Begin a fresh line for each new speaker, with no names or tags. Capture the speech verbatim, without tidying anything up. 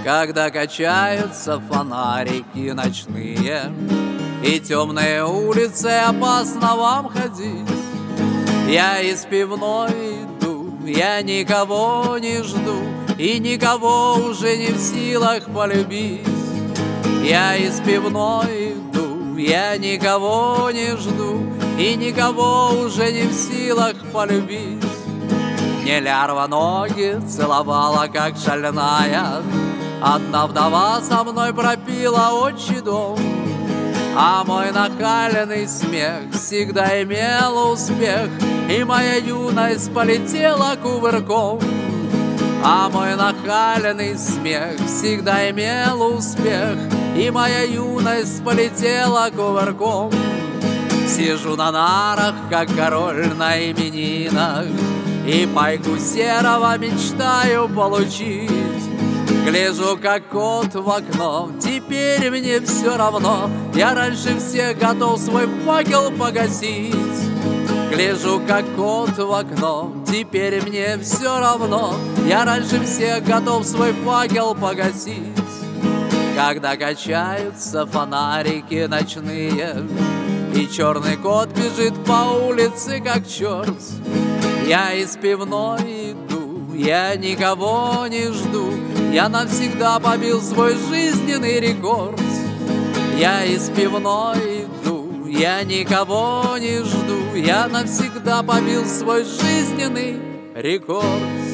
когда качаются фонарики ночные, и темные улицы опасно вам ходить. Я из пивной иду, я никого не жду, и никого уже не в силах полюбить. Я из пивной иду, я никого не жду, и никого уже не в силах полюбить. Мне лярва ноги целовала, как шальная, одна вдова со мной пропила отчий дом. А мой нахальный смех всегда имел успех, и моя юность полетела кувырком. А мой нахальный смех всегда имел успех, и моя юность полетела кувырком. Сижу на нарах, как король на именинах, и пайку серого мечтаю получить. Гляжу, как кот в окно, теперь мне все равно, я раньше всех готов свой факел погасить. Гляжу, как кот в окно, теперь мне все равно, я раньше всех готов свой факел погасить. Когда качаются фонарики ночные, и черный кот бежит по улице, как черт, я из пивной иду, я никого не жду, я навсегда побил свой жизненный рекорд. Я из пивной иду, я никого не жду, я навсегда побил свой жизненный рекорд.